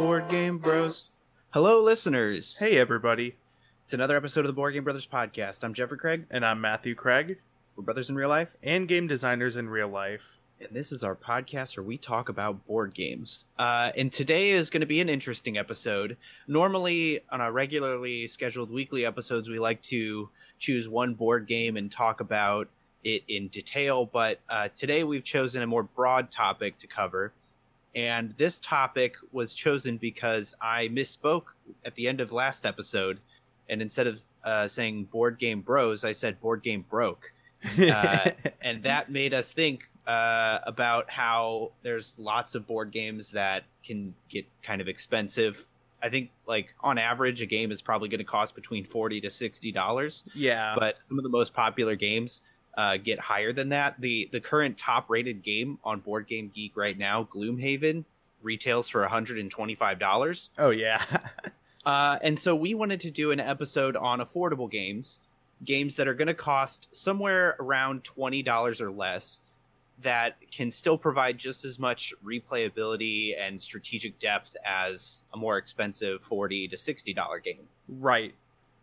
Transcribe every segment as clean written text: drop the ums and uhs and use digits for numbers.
Board Game Bros. Hello, listeners. Hey, everybody. It's another episode of the Board Game Brothers podcast. I'm Jeffrey Craig. And I'm Matthew Craig. We're brothers in real life. And game designers in real life. And this is our podcast where we talk about board games. And today is going to be an interesting episode. Normally, on our regularly scheduled weekly episodes, we like to choose one board game and talk about it in detail. But today we've chosen a more broad topic to cover. And this topic was chosen because I misspoke at the end of last episode. And instead of saying Board Game Bros, I said Board Game Broke. And that made us think about how there's lots of board games that can get kind of expensive. I think, like, on average, a game is probably going to cost between $40 to $60. Yeah. But some of the most popular games get higher than that. The current top-rated game on Board Game Geek right now, Gloomhaven, retails for $125. Oh, yeah. And so we wanted to do an episode on affordable games that are going to cost somewhere around $20 or less, that can still provide just as much replayability and strategic depth as a more expensive $40 to $60 game. Right.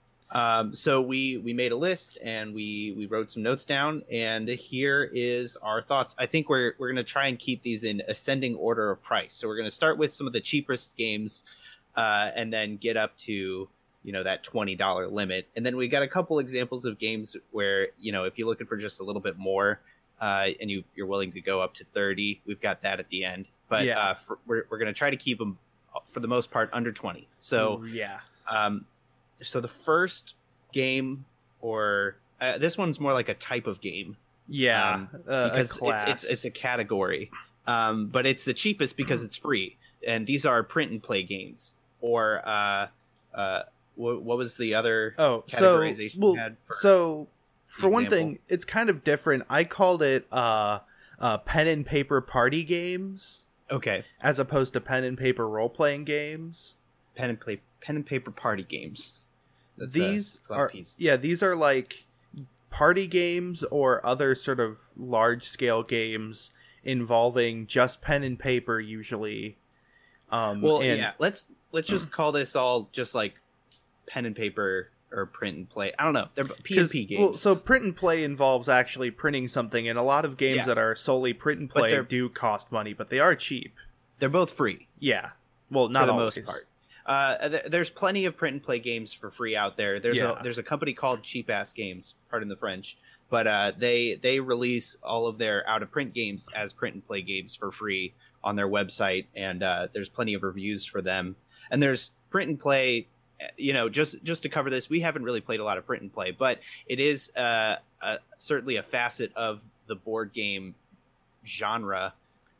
So we made a list and we wrote some notes down, and here is our thoughts. I think we're going to try and keep these in ascending order of price. So we're going to start with some of the cheapest games, and then get up to, that $20 limit. And then we got a couple examples of games where, if you're looking for just a little bit more, and you're willing to go up to 30, we've got that at the end. But yeah. We're going to try to keep them, for the most part, under 20. So yeah. So the first game, or this one's more like a type of game. Yeah. Because a class. it's a category. But it's the cheapest because it's free. And these are print and play games. Or what was the other categorization you had? For one thing, it's kind of different. I called it pen and paper party games. Okay. As opposed to pen and paper role-playing games. Pen and paper party games. These are like party games or other sort of large-scale games involving just pen and paper usually. Let's just call this all just like pen and paper or print and play. I don't know. They're P&P games. Well, so print and play involves actually printing something, and a lot of games that are solely print and play do cost money, but they are cheap. They're both free. Yeah. Well, not for the always. most part. There's plenty of print and play games for free out there. There's a company called Cheap Ass Games, pardon the French, but they release all of their out of print games as print and play games for free on their website, and there's plenty of reviews for them. And there's print and play. Just to cover this, we haven't really played a lot of print and play, but it is certainly a facet of the board game genre.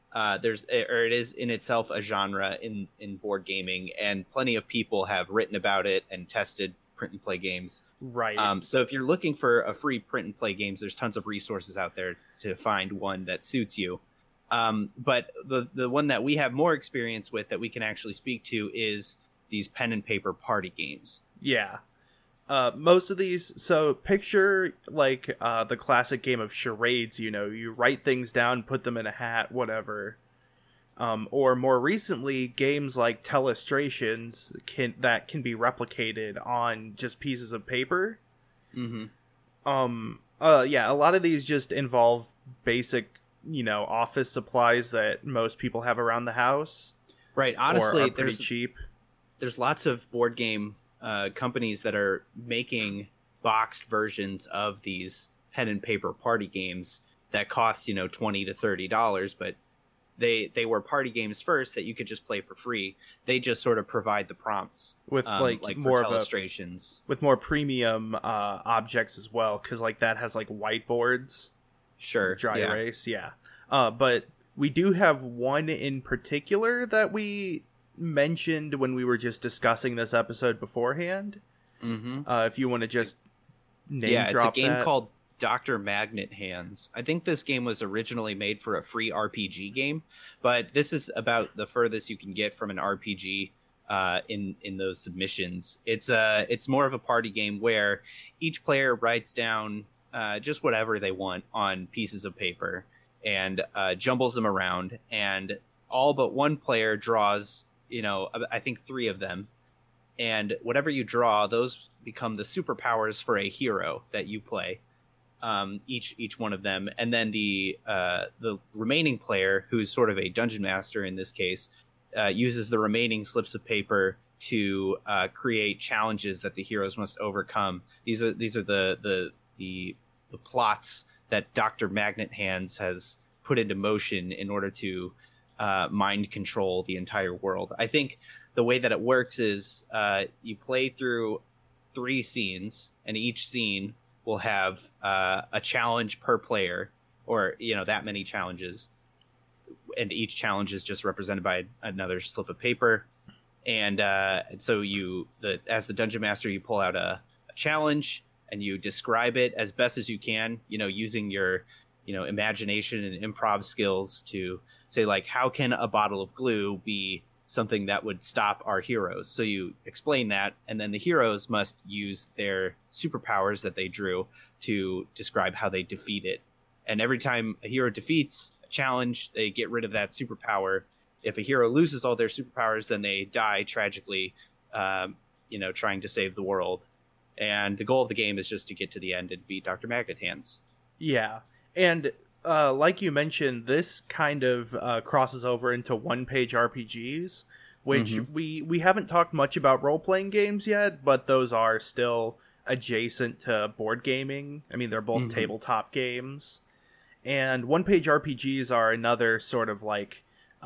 It is in itself a genre in board gaming, and plenty of people have written about it and tested print and play games. Right. So if you're looking for a free print and play games, there's tons of resources out there to find one that suits you. But the one that we have more experience with that we can actually speak to is these pen and paper party games. Yeah. Most of these, so picture like the classic game of charades, you write things down, put them in a hat, whatever. Or more recently, games like Telestrations that can be replicated on just pieces of paper. Mm-hmm. A lot of these just involve basic, office supplies that most people have around the house. Right. Honestly, or are pretty cheap. There's lots of board game companies that are making boxed versions of these pen and paper party games that cost, $20 to $30, but they were party games first that you could just play for free. They just sort of provide the prompts with like more illustrations, with more premium objects as well, because like that has like whiteboards, dry erase, but we do have one in particular that we mentioned when we were just discussing this episode beforehand. Mm-hmm. If you want to just name drop it's a game that. called Dr. Magnet Hands. I think this game was originally made for a free RPG game, but this is about the furthest you can get from an RPG in those submissions. It's more of a party game where each player writes down just whatever they want on pieces of paper and jumbles them around, and all but one player draws I think 3 of them. And whatever you draw, those become the superpowers for a hero that you play. Each one of them, and then the remaining player, who's sort of a dungeon master in this case, uses the remaining slips of paper to create challenges that the heroes must overcome. These are the plots that Dr. Magnet Hands has put into motion in order to mind control the entire world. I think the way that it works is you play through 3 scenes, and each scene will have a challenge per player, or that many challenges, and each challenge is just represented by another slip of paper. And so as the dungeon master, you pull out a challenge and you describe it as best as you can, using your imagination and improv skills to say, like, how can a bottle of glue be something that would stop our heroes? So you explain that, and then the heroes must use their superpowers that they drew to describe how they defeat it. And every time a hero defeats a challenge, they get rid of that superpower. If a hero loses all their superpowers, then they die tragically, trying to save the world. And the goal of the game is just to get to the end and beat Dr. Magnet Hands. Yeah. And like you mentioned, this kind of crosses over into one-page RPGs, which we haven't talked much about role-playing games yet, but those are still adjacent to board gaming. I mean, they're both tabletop games. And one-page RPGs are another sort of like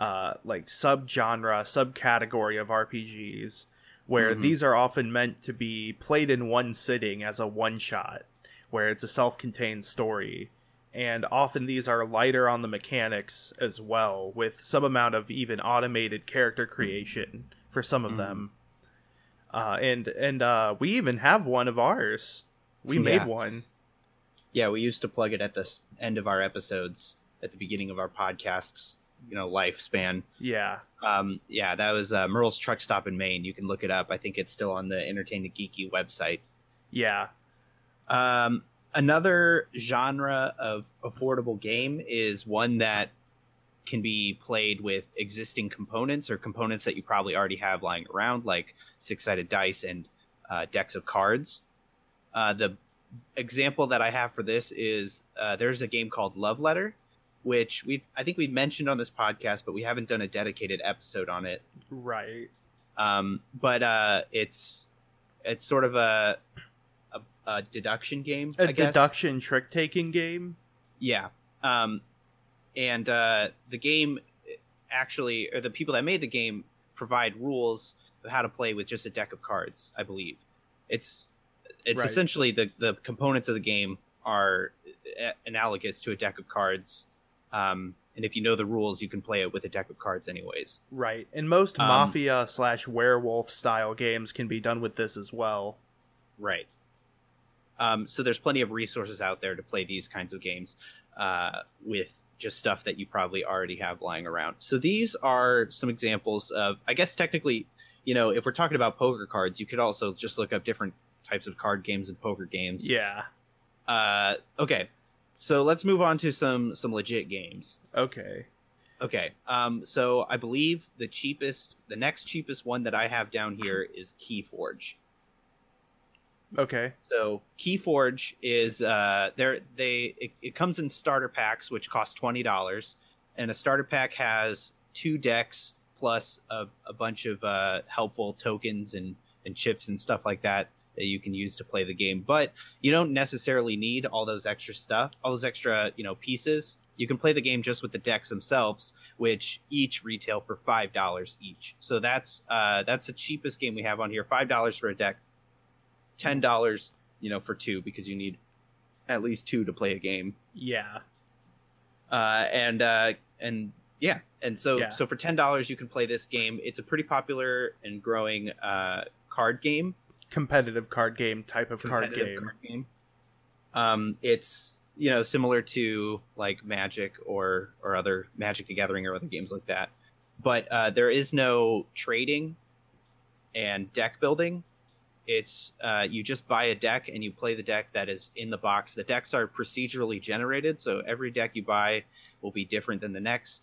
subgenre, subcategory of RPGs, where these are often meant to be played in one sitting as a one-shot, where it's a self-contained story. And often these are lighter on the mechanics as well, with some amount of even automated character creation for some of them. And we even have one of ours. We made one. Yeah, we used to plug it at the end of our episodes, at the beginning of our podcasts, lifespan. Yeah. That was Merle's Truck Stop in Maine. You can look it up. I think it's still on the Entertain the Geeky website. Yeah. Another genre of affordable game is one that can be played with existing components, or components that you probably already have lying around, like 6-sided dice and decks of cards. The example that I have for this is there's a game called Love Letter, which I think we mentioned on this podcast, but we haven't done a dedicated episode on it. Right. But it's sort of a deduction game, I guess. Deduction trick-taking game? Yeah. And the game actually, or the people that made the game, provide rules of how to play with just a deck of cards, I believe. It's right. Essentially the components of the game are analogous to a deck of cards. And if you know the rules, you can play it with a deck of cards anyways. Right. And most Mafia/werewolf style games can be done with this as well. Right. So there's plenty of resources out there to play these kinds of games with just stuff that you probably already have lying around. So these are some examples of, I guess technically, if we're talking about poker cards, you could also just look up different types of card games and poker games. Yeah. Okay. So let's move on to some legit games. Okay. So I believe the next cheapest one that I have down here is Keyforge. Okay. So Keyforge is it comes in starter packs, which cost $20, and a starter pack has 2 decks plus a bunch of helpful tokens and chips and stuff like that you can use to play the game. But you don't necessarily need all those extra pieces. You can play the game just with the decks themselves, which each retail for $5 each. So that's the cheapest game we have on here. $5 for a deck. $10, for 2, because you need at least 2 to play a game. Yeah. So for $10 you can play this game. It's a pretty popular and growing card game. Competitive card game type of card game. It's similar to like Magic or other Magic the Gathering or other games like that. But there is no trading and deck building. It's you just buy a deck and you play the deck that is in the box. The decks are procedurally generated, so every deck you buy will be different than the next,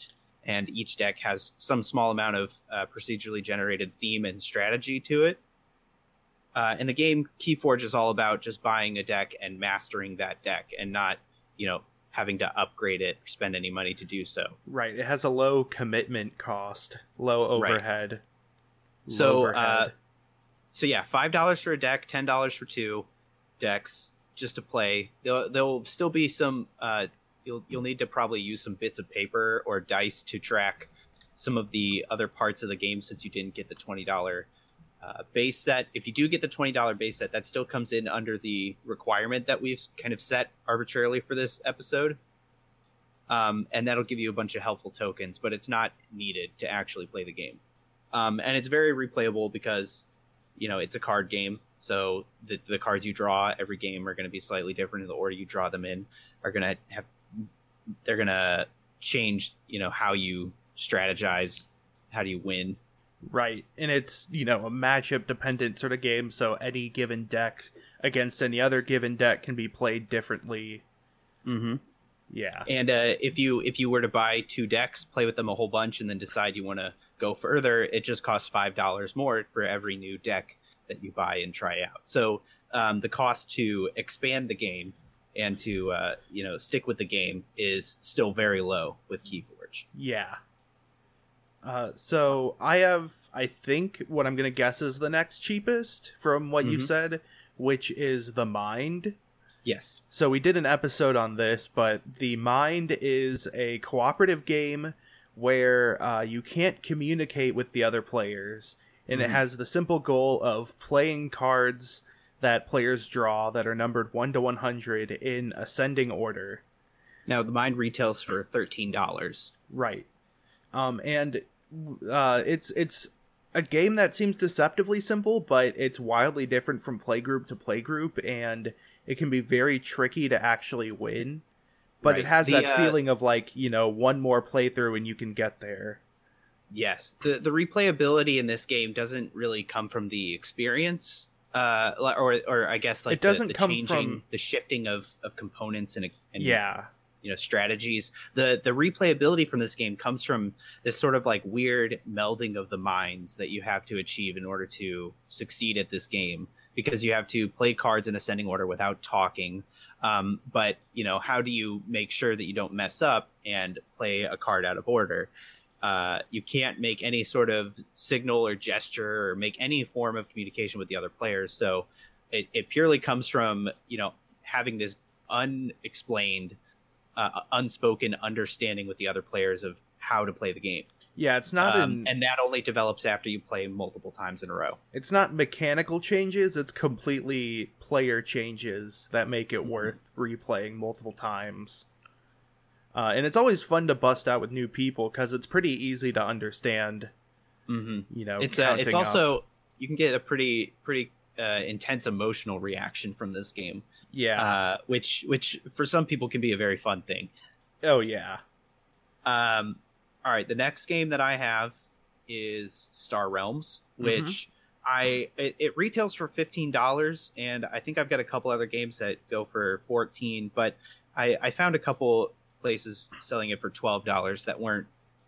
and each deck has some small amount of procedurally generated theme and strategy to it. In the game, Keyforge is all about just buying a deck and mastering that deck, and not, having to upgrade it or spend any money to do so. Right. It has a low commitment cost, low overhead. Right. So yeah, $5 for a deck, $10 for 2 decks just to play. There'll still be some. You'll need to probably use some bits of paper or dice to track some of the other parts of the game, since you didn't get the $20 base set. If you do get the $20 base set, that still comes in under the requirement that we've kind of set arbitrarily for this episode. And that'll give you a bunch of helpful tokens, but it's not needed to actually play the game. And it's very replayable because, it's a card game. So the cards you draw every game are going to be slightly different, and the order you draw them in are going to they're going to change, how you strategize, how do you win. Right. And it's, a matchup dependent sort of game. So any given deck against any other given deck can be played differently. Mm-hmm. Yeah. And if you were to buy 2 decks, play with them a whole bunch, and then decide you want to go further, it just costs $5 more for every new deck that you buy and try out. So the cost to expand the game and to stick with the game is still very low with Keyforge. Yeah. So I think what I'm gonna guess is the next cheapest from what you said, which is the Mind. Yes. So we did an episode on this, but the Mind is a cooperative game where you can't communicate with the other players, and it has the simple goal of playing cards that players draw that are numbered 1 to 100 in ascending order. Now, the Mind retails for $13. Right. And it's a game that seems deceptively simple, but it's wildly different from playgroup to playgroup, and it can be very tricky to actually win. But it has that feeling of one more playthrough and you can get there. Yes. The replayability in this game doesn't really come from the experience, or I guess it doesn't the come changing, from the shifting of components and yeah. Strategies. The replayability from this game comes from this sort of weird melding of the minds that you have to achieve in order to succeed at this game, because you have to play cards in ascending order without talking. But how do you make sure that you don't mess up and play a card out of order? You can't make any sort of signal or gesture or make any form of communication with the other players. So it purely comes from, having this unexplained, unspoken understanding with the other players of how to play the game. Yeah, it's not and that only develops after you play multiple times in a row. It's not mechanical changes, it's completely player changes that make it worth replaying multiple times. And it's always fun to bust out with new people because it's pretty easy to understand. It's also, you can get a pretty intense emotional reaction from this game. Yeah. Which for some people can be a very fun thing. Oh yeah. All right, the next game that I have is Star Realms, which it retails for $15, and I think I've got a couple other games that go for $14, but I found a couple places selling it for $12 that weren't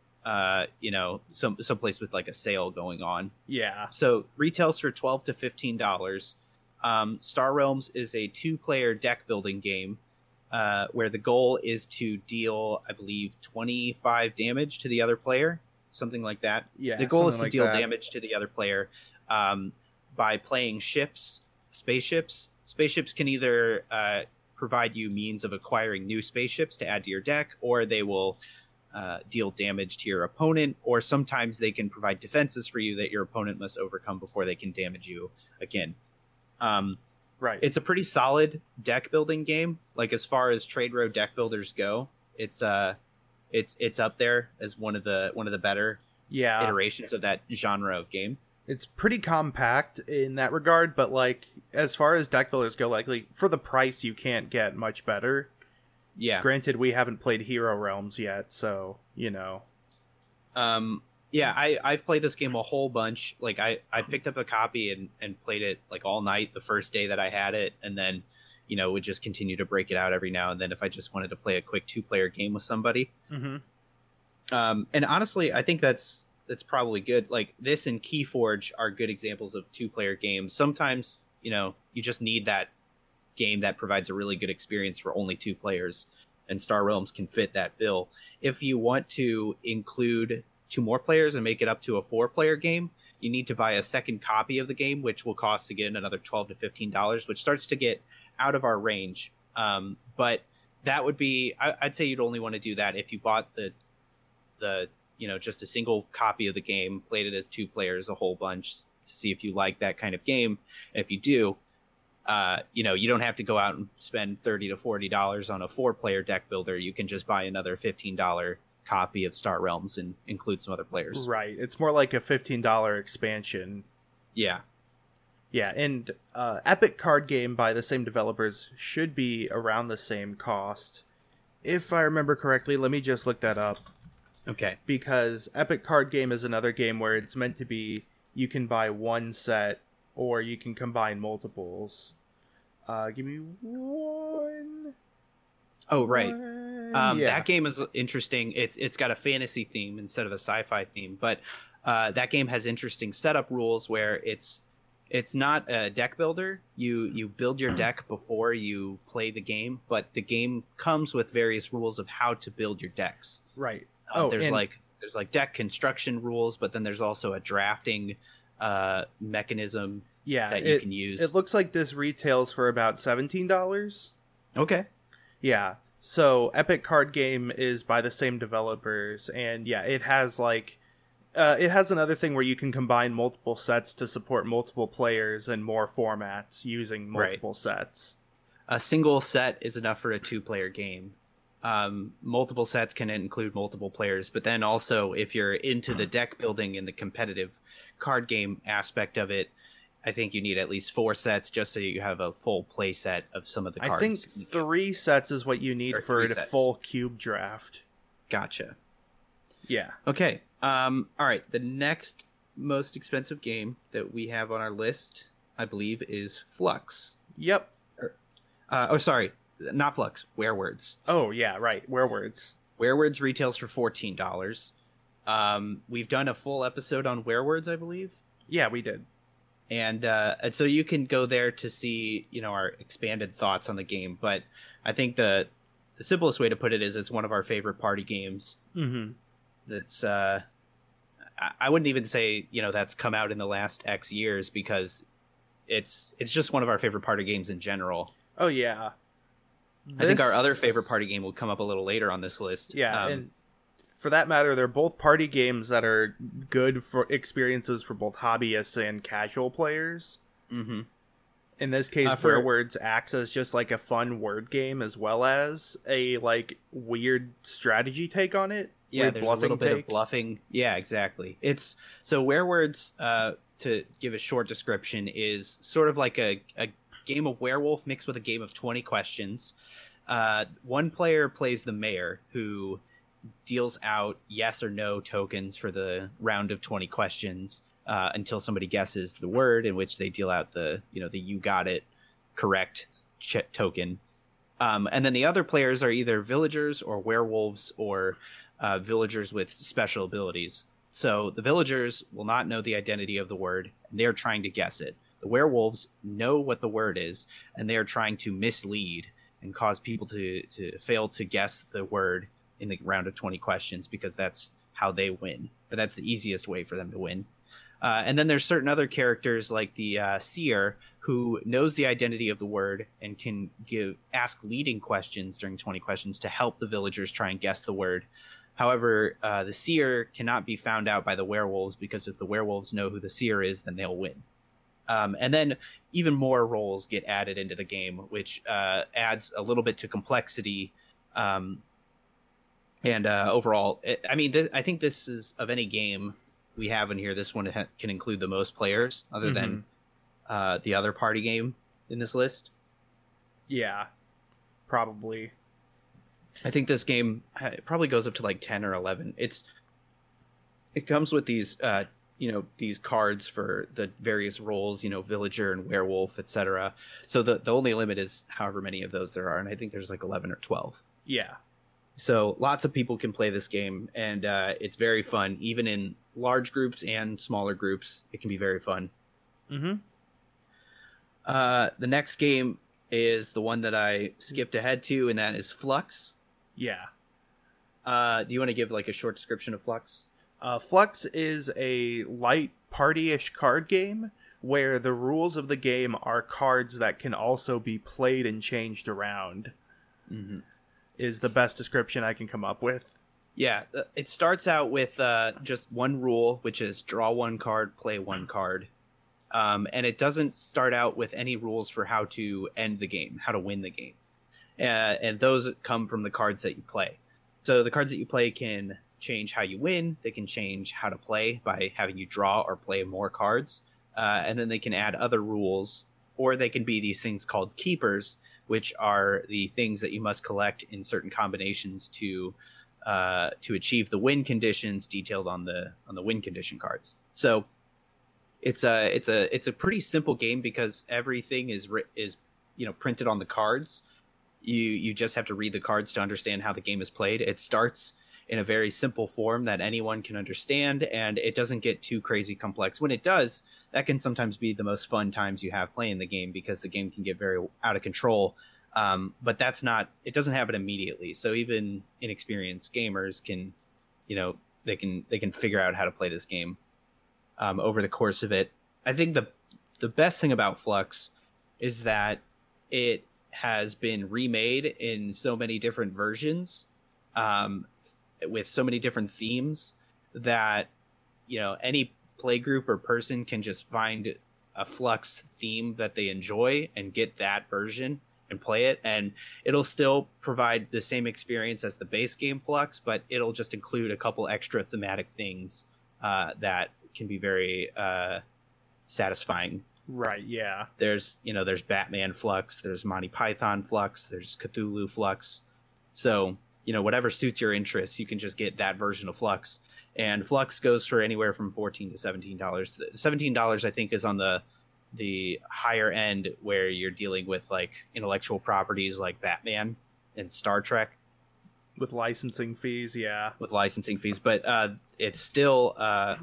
some place with a sale going on. Yeah. So retails for $12 to $15. Star Realms is a 2-player deck building game where the goal is to deal, I believe, 25 damage to the other player, something like that. Yeah, the goal is to deal damage to the other player by playing spaceships. Spaceships can either provide you means of acquiring new spaceships to add to your deck, or they will deal damage to your opponent, or sometimes they can provide defenses for you that your opponent must overcome before they can damage you again. Right. It's a pretty solid deck building game. As far as Trade Row deck builders go, it's up there as one of the better iterations of that genre of game. It's pretty compact in that regard, but as far as deck builders go, for the price you can't get much better. Yeah. Granted, we haven't played Hero Realms yet, so Yeah, I've played this game a whole bunch. I picked up a copy and played it all night the first day that I had it, and then would just continue to break it out every now and then if I just wanted to play a quick 2-player game with somebody. And honestly, I think that's probably good. Like this and Keyforge are good examples of 2-player games. Sometimes, you just need that game that provides a really good experience for only 2 players, and Star Realms can fit that bill. If you want to include 2 more players and make it up to a 4-player game, you need to buy a second copy of the game, which will cost again another $12 to $15, which starts to get out of our range. But that would be, I'd say you'd only want to do that if you bought the just a single copy of the game, played it as 2 players a whole bunch to see if you like that kind of game. And if you do, you don't have to go out and spend $30 to $40 on a 4-player deck builder. You can just buy another $15 copy of Star Realms and include some other players. Right. It's more like a $15 expansion. Yeah. Yeah, and Epic Card Game by the same developers should be around the same cost. If I remember correctly, let me just look that up. Okay. Because Epic Card Game is another game where it's meant to be you can buy one set or you can combine multiples. Give me one. Oh, right. Yeah. That game is interesting. It's got a fantasy theme instead of a sci-fi theme, but that game has interesting setup rules where it's not a deck builder. You build your deck before you play the game, but the game comes with various rules of how to build your decks. Right. There's like deck construction rules, but then there's also a drafting mechanism that you can use. It looks like this retails for about $17. Okay. Yeah. So Epic Card Game is by the same developers, and yeah, it has it has another thing where you can combine multiple sets to support multiple players and more formats using multiple sets. A single set is enough for a 2-player game. Multiple sets can include multiple players, but then also if you're into the deck building and the competitive card game aspect of it, I think you need at least 4 sets just so you have a full play set of some of the cards. I think 3 sets is what you need for a full cube draft. Gotcha. Yeah. Okay. All right. The next most expensive game that we have on our list, I believe, is Fluxx. Yep. Sorry. Not Fluxx. Werewords. Oh, yeah, right. Werewords. Werewords retails for $14. We've done a full episode on Werewords, I believe. Yeah, we did. And so you can go there to see, our expanded thoughts on the game. But I think the simplest way to put it is it's one of our favorite party games. Mm-hmm. That's I wouldn't even say that's come out in the last X years, because it's just one of our favorite party games in general. Oh yeah. I think our other favorite party game will come up a little later on this list. Yeah, and for that matter, they're both party games that are good for experiences for both hobbyists and casual players. Mm-hmm. In this case, Werewords acts as just like a fun word game as well as a weird strategy take on it. Yeah, there's a little bit of bluffing. Yeah, exactly. It's so Werewords, to give a short description, is sort of like a game of werewolf mixed with a game of 20 questions. One player plays the mayor, who deals out yes or no tokens for the round of 20 questions until somebody guesses the word, in which they deal out the you got it correct token. And then the other players are either villagers or werewolves or villagers with special abilities. So the villagers will not know the identity of the word, and they're trying to guess it. The werewolves know what the word is, and they're trying to mislead and cause people to fail to guess the word in the round of 20 questions, because that's how they win, or that's the easiest way for them to win. And then there's certain other characters like the seer, who knows the identity of the word and can ask leading questions during 20 questions to help the villagers try and guess the word. However, the seer cannot be found out by the werewolves, because if the werewolves know who the seer is, then they'll win. And then even more roles get added into the game, which adds a little bit to complexity. And overall, I think this is, of any game we have in here, this one can include the most players, other than the other party game in this list. Yeah, probably. I think this game probably goes up to like 10 or 11. It comes with these these cards for the various roles, villager and werewolf, etc. So the only limit is however many of those there are, and I think there's like 11 or 12. Yeah. So lots of people can play this game, and it's very fun, even in large groups and smaller groups. It can be very fun. Mm-hmm. The next game is the one that I skipped ahead to, and that is Flux. Yeah. Do you want to give like a short description of Flux? Flux is a light party-ish card game where the rules of the game are cards that can also be played and changed around. Mm-hmm. Is the best description I can come up with. Yeah, it starts out with just one rule, which is draw one card, play one card. And it doesn't start out with any rules for how to end the game, how to win the game. And those come from the cards that you play. So the cards that you play can change how you win. They can change how to play by having you draw or play more cards. And then they can add other rules, or they can be these things called keepers, which are the things that you must collect in certain combinations to achieve the win conditions detailed on the win condition cards. So it's a pretty simple game because everything is printed on the cards. You just have to read the cards to understand how the game is played. It starts in a very simple form that anyone can understand, and it doesn't get too crazy complex. When it does, that can sometimes be the most fun times you have playing the game because the game can get very out of control. But it doesn't happen immediately. So even inexperienced gamers can, they can figure out how to play this game over the course of it. I think the best thing about Flux is that it has been remade in so many different versions, with so many different themes that any play group or person can just find a Flux theme that they enjoy and get that version and play it, and it'll still provide the same experience as the base game Flux, but it'll just include a couple extra thematic things that can be very satisfying. Right, yeah. There's Batman Flux, there's Monty Python Flux, there's Cthulhu Flux. So, whatever suits your interests, you can just get that version of Flux. And Flux goes for anywhere from $14 to $17. $17, I think, is on the higher end, where you're dealing with like intellectual properties like Batman and Star Trek. With licensing fees, yeah. With licensing fees, but it's still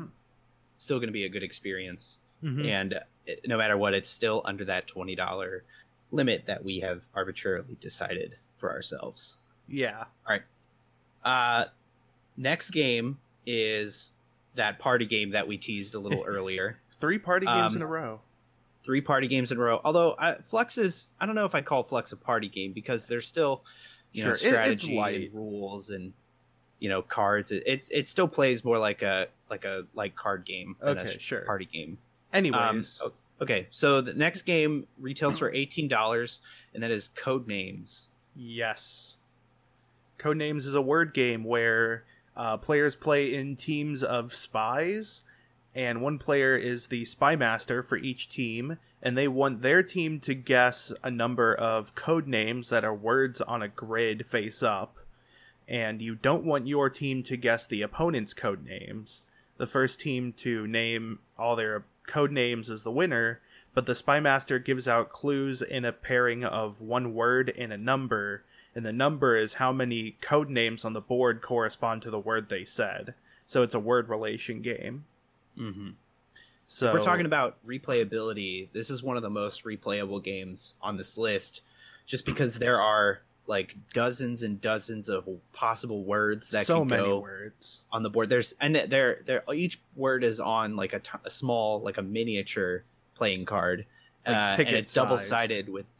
going to be a good experience. Mm-hmm. And no matter what, it's still under that $20 limit that we have arbitrarily decided for ourselves. Yeah. All right. Next game is that party game that we teased a little earlier. 3 party games in a row. 3 party games in a row. Although Flux is, I don't know if I call Flux a party game because there's still, strategy and rules and cards. It still plays more like a light card game than a party game. Anyways, okay. So the next game retails for $18, and that is Codenames. Yes, Codenames is a word game where players play in teams of spies, and one player is the spy master for each team, and they want their team to guess a number of code names that are words on a grid face up, and you don't want your team to guess the opponent's code names. The first team to name all their code names is the winner, but the spy master gives out clues in a pairing of one word and a number, and the number is how many code names on the board correspond to the word they said. So it's a word relation game. Mm-hmm. So if we're talking about replayability, this is one of the most replayable games on this list, just because there are like dozens and dozens of possible words that can go words on the board. They're each word is on like a small, like a miniature playing card, and it's double-sided with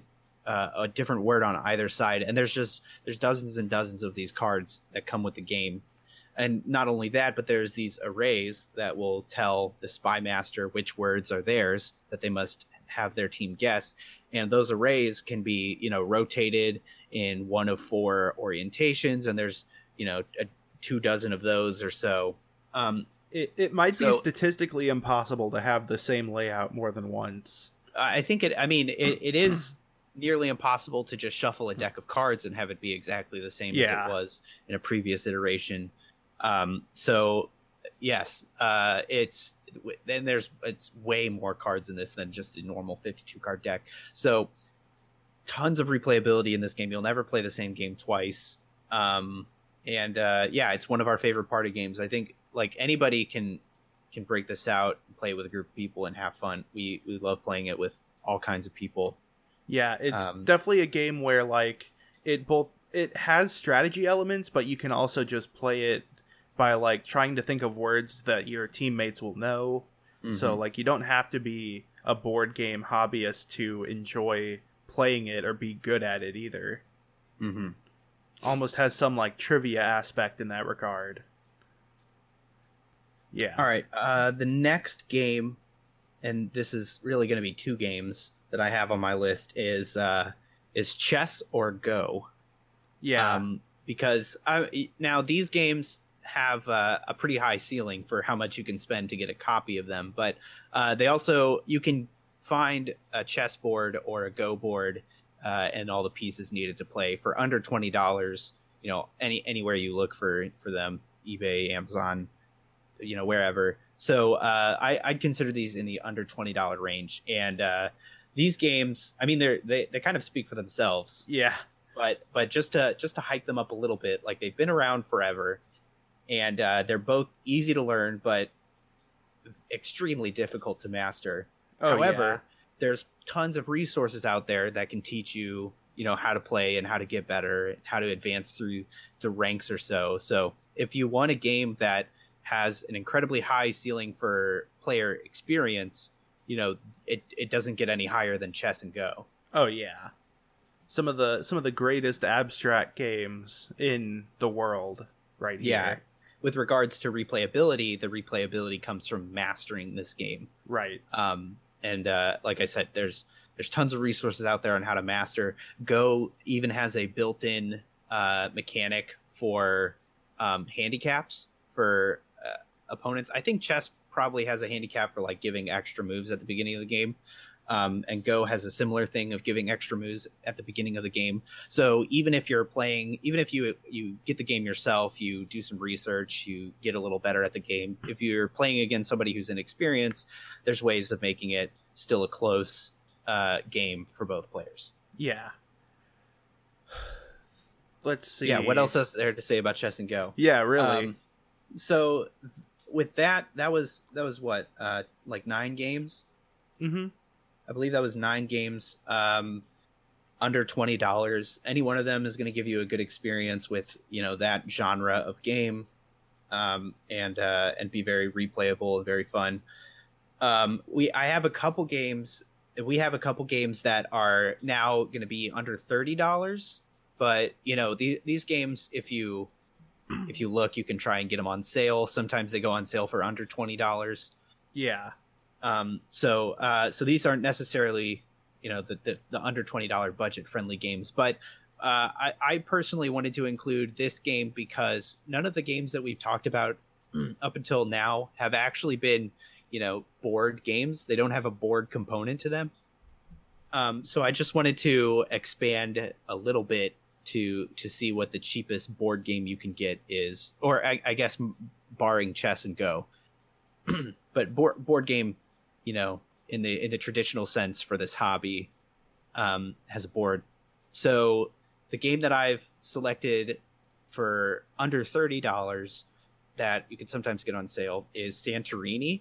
a different word on either side. And there's dozens and dozens of these cards that come with the game. And not only that, but there's these arrays that will tell the spy master which words are theirs that they must have their team guess. And those arrays can be, rotated in one of 4 orientations. And there's, 24 of those or so. It might be statistically impossible to have the same layout more than once. I think it is nearly impossible to just shuffle a deck of cards and have it be exactly the same as it was in a previous iteration. So yes, it's way more cards in this than just a normal 52 card deck. So tons of replayability in this game. You'll never play the same game twice. And it's one of our favorite party games. I think like anybody can break this out and play with a group of people and have fun. We love playing it with all kinds of people. Yeah, it's definitely a game where like it has strategy elements, but you can also just play it by like trying to think of words that your teammates will know. Mm-hmm. So like you don't have to be a board game hobbyist to enjoy playing it or be good at it either. Mm-hmm. Almost has some like trivia aspect in that regard. Yeah. All right. The next game, and this is really going to be two games that I have on my list, is chess or Go. Yeah. Because now these games have a pretty high ceiling for how much you can spend to get a copy of them, but they also, you can find a chess board or a Go board and all the pieces needed to play for under $20. You know, anywhere you look for them, eBay, Amazon, you know, wherever. So I'd consider these in the under $20 range. And these games, I mean, they kind of speak for themselves. Yeah. But just to hype them up a little bit, like they've been around forever, and they're both easy to learn, but extremely difficult to master. However, there's tons of resources out there that can teach you, you know, how to play and how to get better, how to advance through the ranks or so. So if you want a game that has an incredibly high ceiling for player experience, you know, it doesn't get any higher than chess and Go. Oh yeah. Some of the greatest abstract games in the world right here. Yeah. With regards to replayability, the replayability comes from mastering this game. Right. And like I said, there's tons of resources out there on how to master. Go even has a built-in mechanic for handicaps for opponents. I think chess probably has a handicap for like giving extra moves at the beginning of the game. And Go has a similar thing of giving extra moves at the beginning of the game. So even if you're playing, even if you get the game yourself, you do some research, you get a little better at the game. If you're playing against somebody who's inexperienced, there's ways of making it still a close game for both players. Yeah. Let's see. Yeah, what else is there to say about chess and Go? Yeah, really. So with that was what, like 9 games? Mm-hmm. I believe that was 9 games, under $20. Any one of them is going to give you a good experience with, you know, that genre of game, and be very replayable and very fun. We have a couple games that are now going to be under $30, but you know, these games, if you look, you can try and get them on sale. Sometimes they go on sale for under $20. Yeah. So these aren't necessarily, you know, the under $20 budget friendly games, but I personally wanted to include this game because none of the games that we've talked about up until now have actually been, you know, board games. They don't have a board component to them. So I just wanted to expand a little bit to see what the cheapest board game you can get is, or I guess barring chess and Go, but board game, you know, in the traditional sense for this hobby, has a board. So the game that I've selected for under $30 that you can sometimes get on sale is Santorini.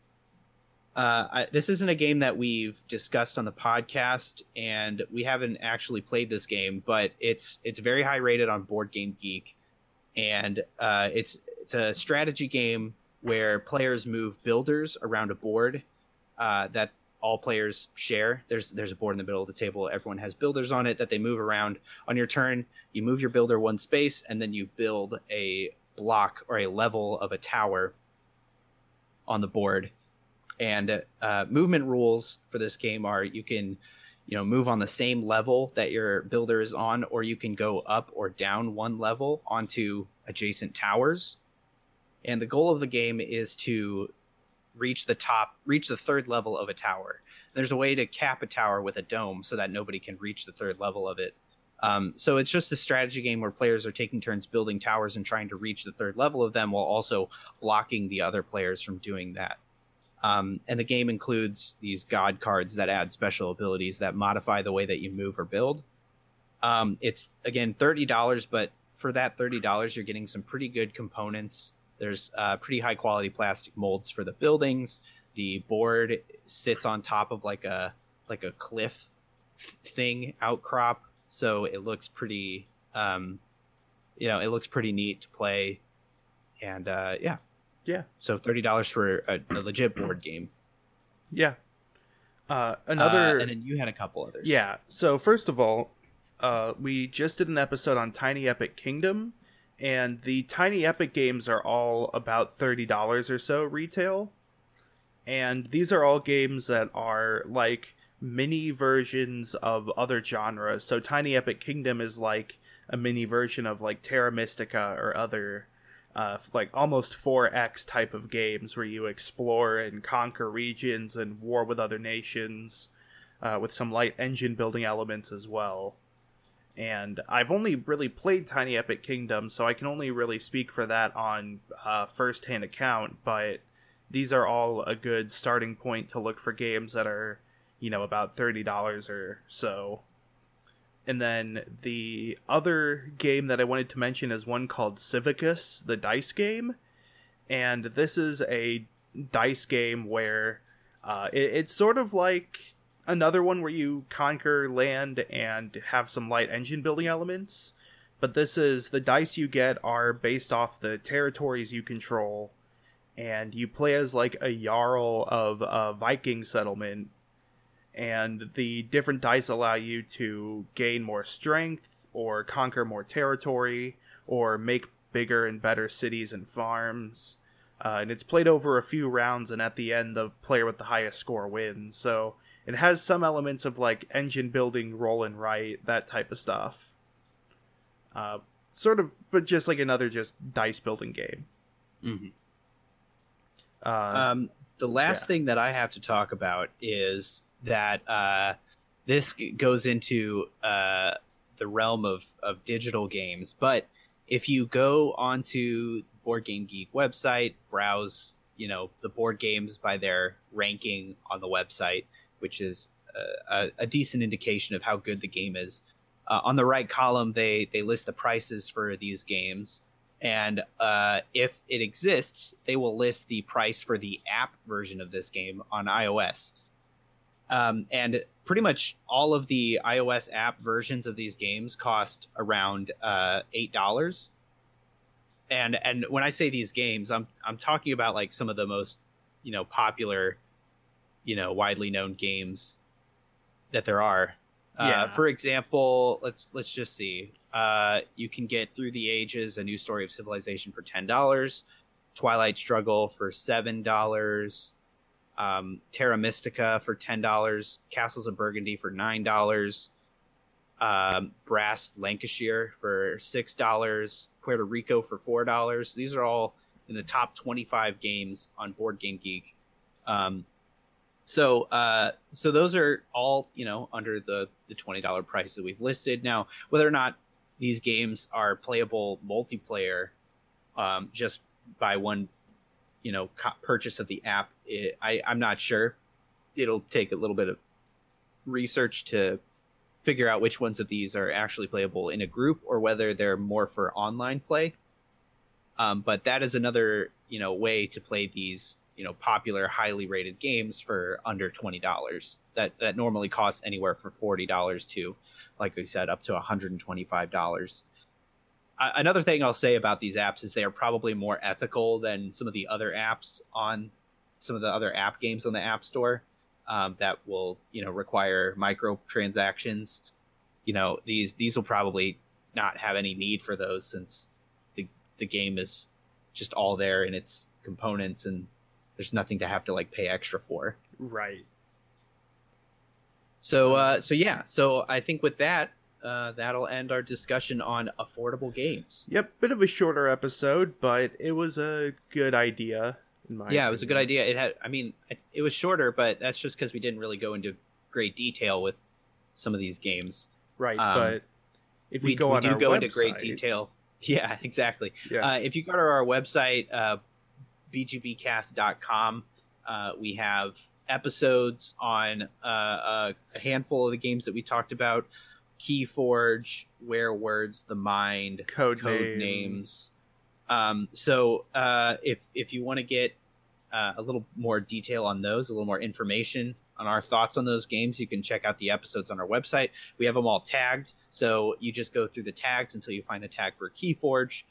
This isn't a game that we've discussed on the podcast, and we haven't actually played this game, but it's very high rated on Board Game Geek, and it's a strategy game where players move builders around a board that all players share. There's a board in the middle of the table. Everyone has builders on it that they move around. On your turn, you move your builder one space, and then you build a block or a level of a tower on the board. And movement rules for this game are you can, you know, move on the same level that your builder is on, or you can go up or down one level onto adjacent towers. And the goal of the game is to reach the third level of a tower. There's a way to cap a tower with a dome so that nobody can reach the third level of it. So it's just a strategy game where players are taking turns building towers and trying to reach the third level of them while also blocking the other players from doing that. And the game includes these god cards that add special abilities that modify the way that you move or build. It's, again, $30, but for that $30, you're getting some pretty good components. There's pretty high quality plastic molds for the buildings. The board sits on top of like a cliff thing outcrop, so it looks pretty it looks pretty neat to play. And yeah. So $30 for a legit board game. Yeah. And then you had a couple others. Yeah. So first of all, we just did an episode on Tiny Epic Kingdom, and the Tiny Epic games are all about $30 or so retail. And these are all games that are like mini versions of other genres. So Tiny Epic Kingdom is like a mini version of like Terra Mystica or other like almost 4X type of games where you explore and conquer regions and war with other nations, with some light engine building elements as well. And I've only really played Tiny Epic Kingdom, so I can only really speak for that on first-hand account, but these are all a good starting point to look for games that are, about $30 or so. And then the other game that I wanted to mention is one called Civicus, the dice game. And this is a dice game where it's sort of like another one where you conquer land and have some light engine building elements. But this is, the dice you get are based off the territories you control. And you play as like a Jarl of a Viking settlement. And the different dice allow you to gain more strength, or conquer more territory, or make bigger and better cities and farms. And it's played over a few rounds, and at the end, the player with the highest score wins. So it has some elements of like engine building, roll and write, that type of stuff. Sort of, but just like another just dice building game. Mm-hmm. The last thing that I have to talk about is that this goes into the realm of digital games. But if you go onto Board Game Geek website, browse, the board games by their ranking on the website, which is a decent indication of how good the game is. On the right column, they list the prices for these games. And if it exists, they will list the price for the app version of this game on iOS. And pretty much all of the iOS app versions of these games cost around $8. And when I say these games, I'm talking about like some of the most, popular, widely known games that there are. For example, let's just see. You can get Through the Ages: A New Story of Civilization for $10, Twilight Struggle for $7, Terra Mystica for $10, Castles of Burgundy for $9, Brass Lancashire for $6, Puerto Rico for $4. These are all in the top 25 games on Board Game Geek. So those are all, under the $20 price that we've listed. Now, whether or not these games are playable multiplayer, just by one, purchase of the app, I'm not sure. It'll take a little bit of research to figure out which ones of these are actually playable in a group or whether they're more for online play. But that is another, way to play these, popular, highly rated games for under $20. That normally costs anywhere from $40 to, like we said, up to $125. Another thing I'll say about these apps is they are probably more ethical than some of the other apps on some of the other app games on the App Store that will, require microtransactions. These will probably not have any need for those, since the game is just all there in its components and there's nothing to have to like pay extra for. Right. So I think with that, that'll end our discussion on affordable games. Yep, bit of a shorter episode, but it was a good idea. It was a good idea. It was shorter, but that's just because we didn't really go into great detail with some of these games. Right, but if we go into great detail. Yeah, exactly. Yeah. If you go to our website, bgbcast.com, we have episodes on a handful of the games that we talked about Keyforge, Werewords, The Mind, Code Names. If you want to get a little more detail on those, a little more information on our thoughts on those games, you can check out the episodes on our website. We have them all tagged, so you just go through the tags until you find a tag for Keyforge,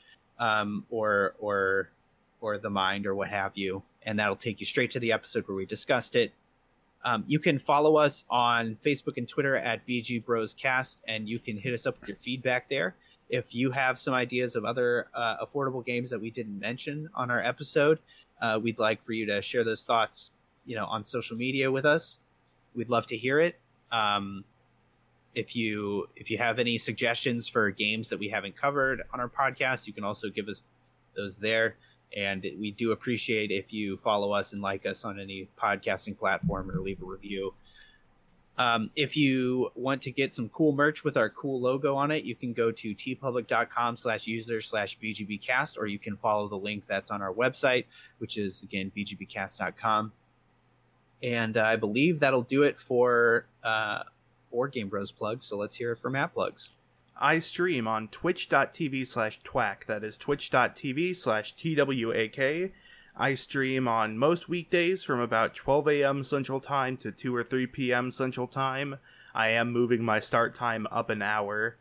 or The Mind, or what have you, and that'll take you straight to the episode where we discussed it. You can follow us on Facebook and Twitter at BG Bros Cast, and you can hit us up with your feedback there. If you have some ideas of other affordable games that we didn't mention on our episode, we'd like for you to share those thoughts, on social media with us. We'd love to hear it. If you have any suggestions for games that we haven't covered on our podcast, you can also give us those there. And we do appreciate if you follow us and like us on any podcasting platform or leave a review. If you want to get some cool merch with our cool logo on it, you can go to tpublic.com/user/BGBcast, or you can follow the link that's on our website, which is, again, bgbcast.com. And I believe that'll do it for Board Game Bros plugs. So let's hear it for Matt plugs. I stream on twitch.tv/twack. That is twitch.tv/TWAK. I stream on most weekdays from about 12 a.m. Central Time to 2 or 3 p.m. Central Time. I am moving my start time up an hour.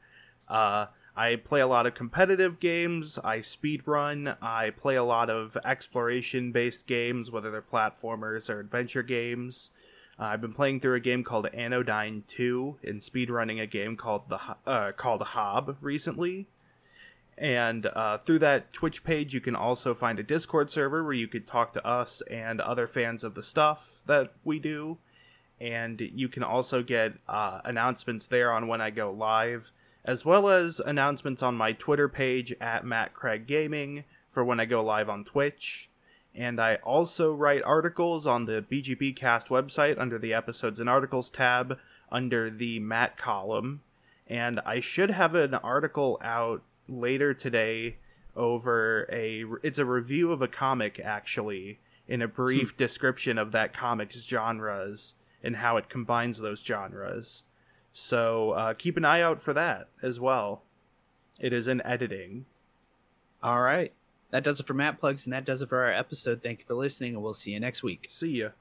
I play a lot of competitive games. I speedrun. I play a lot of exploration-based games, whether they're platformers or adventure games. I've been playing through a game called Anodyne 2 and speedrunning a game called Hob recently. And through that Twitch page, you can also find a Discord server where you could talk to us and other fans of the stuff that we do. And you can also get announcements there on when I go live, as well as announcements on my Twitter page at Matt Craig Gaming for when I go live on Twitch. And I also write articles on the BGB Cast website under the Episodes and Articles tab under the Matt column. And I should have an article out later today it's a review of a comic, actually, in a brief description of that comic's genres and how it combines those genres. So keep an eye out for that as well. It is in editing. All right. That does it for Matt Plugs, and that does it for our episode. Thank you for listening, and we'll see you next week. See ya.